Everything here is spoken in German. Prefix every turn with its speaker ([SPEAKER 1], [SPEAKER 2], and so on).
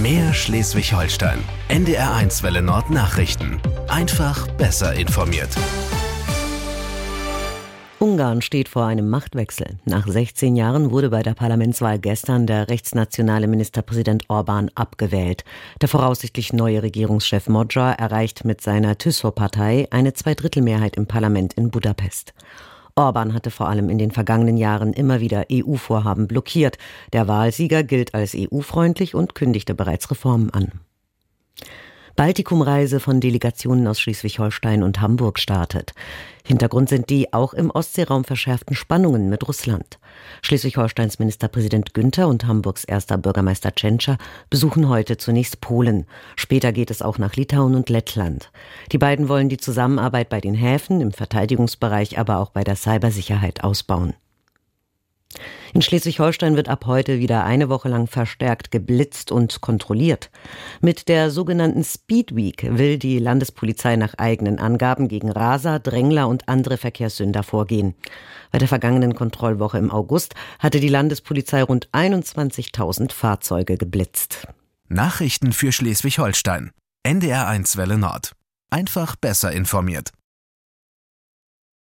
[SPEAKER 1] Mehr Schleswig-Holstein. NDR1 Welle Nord Nachrichten. Einfach besser informiert.
[SPEAKER 2] Ungarn steht vor einem Machtwechsel. Nach 16 Jahren wurde bei der Parlamentswahl gestern der rechtsnationale Ministerpräsident Orbán abgewählt. Der voraussichtlich neue Regierungschef Magyar erreicht mit seiner TÜSZO-Partei eine Zweidrittelmehrheit im Parlament in Budapest. Orbán hatte vor allem in den vergangenen Jahren immer wieder EU-Vorhaben blockiert. Der Wahlsieger gilt als EU-freundlich und kündigte bereits Reformen an. Baltikumreise von Delegationen aus Schleswig-Holstein und Hamburg startet. Hintergrund sind die auch im Ostseeraum verschärften Spannungen mit Russland. Schleswig-Holsteins Ministerpräsident Günther und Hamburgs erster Bürgermeister Tschentscher besuchen heute zunächst Polen. Später geht es auch nach Litauen und Lettland. Die beiden wollen die Zusammenarbeit bei den Häfen, im Verteidigungsbereich, aber auch bei der Cybersicherheit ausbauen. In Schleswig-Holstein wird ab heute wieder eine Woche lang verstärkt geblitzt und kontrolliert. Mit der sogenannten Speed Week will die Landespolizei nach eigenen Angaben gegen Raser, Drängler und andere Verkehrssünder vorgehen. Bei der vergangenen Kontrollwoche im August hatte die Landespolizei rund 21.000 Fahrzeuge geblitzt.
[SPEAKER 1] Nachrichten für Schleswig-Holstein. NDR1 Welle Nord. Einfach besser informiert.